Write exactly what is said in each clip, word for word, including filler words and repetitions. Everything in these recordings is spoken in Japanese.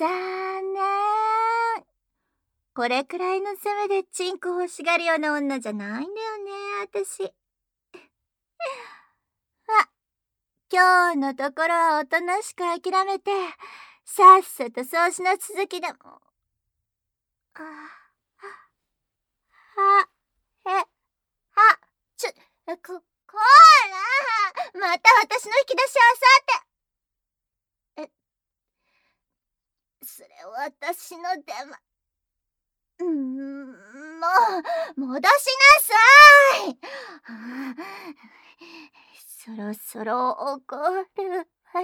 残念。これくらいの攻めでチンコ欲しがるような女じゃないんだよね、私。あ、今日のところはおとなしく諦めて、さっさと掃除の続きでも。あ、あ、え、あ、ちょ、こ、こーら、また私の引き出しあさって。え、それ私の電話。うーん、もう、戻しなさい。そろそろ怒るわよ。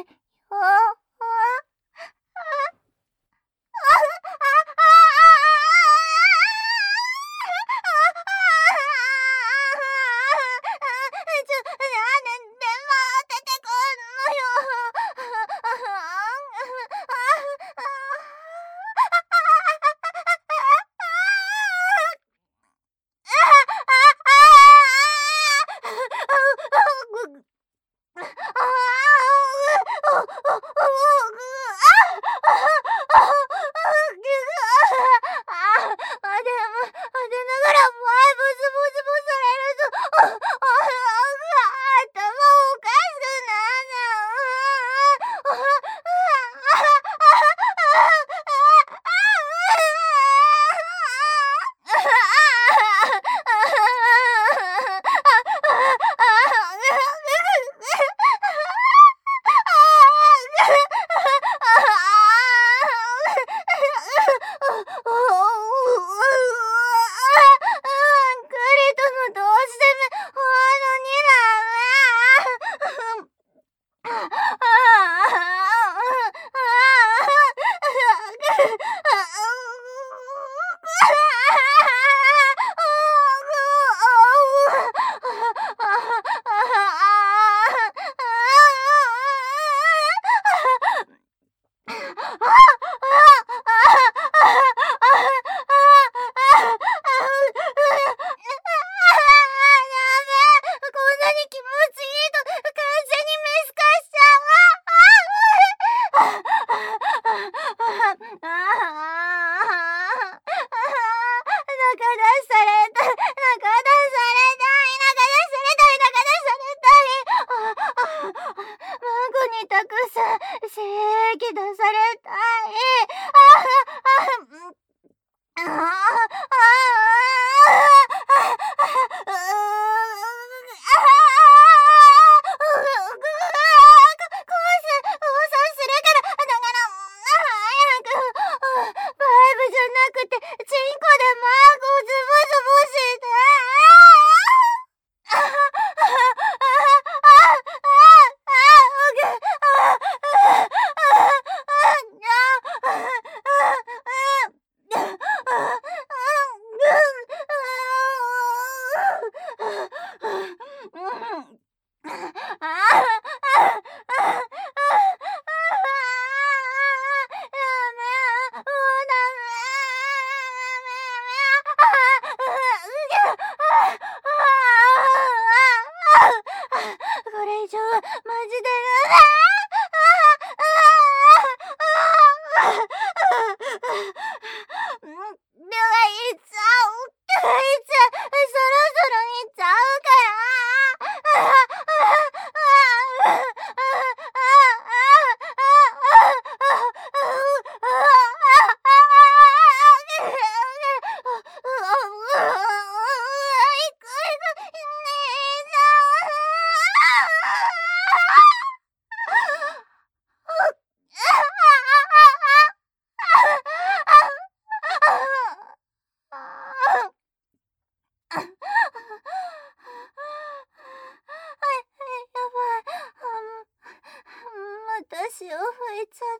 足を拭いちゃった。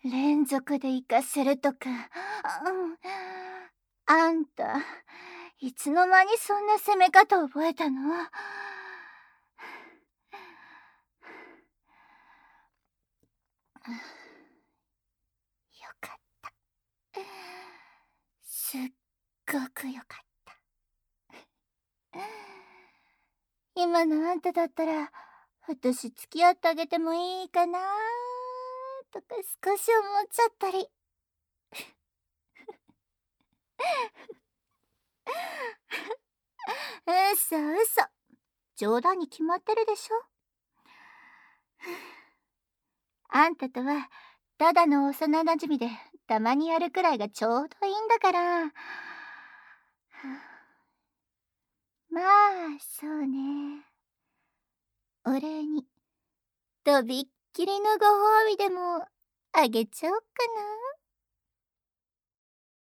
連続で行かせるとか、あんたいつの間にそんな攻め方覚えたの？よかった。 ごくよかった。今のあんただったら、私付き合ってあげてもいいかなとか少し思っちゃったり。嘘嘘。冗談に決まってるでしょ。あんたとはただの幼なじみでたまにやるくらいがちょうどいいんだから。まあそうね。お礼にとびっきりのご褒美でもあげちゃおっかな。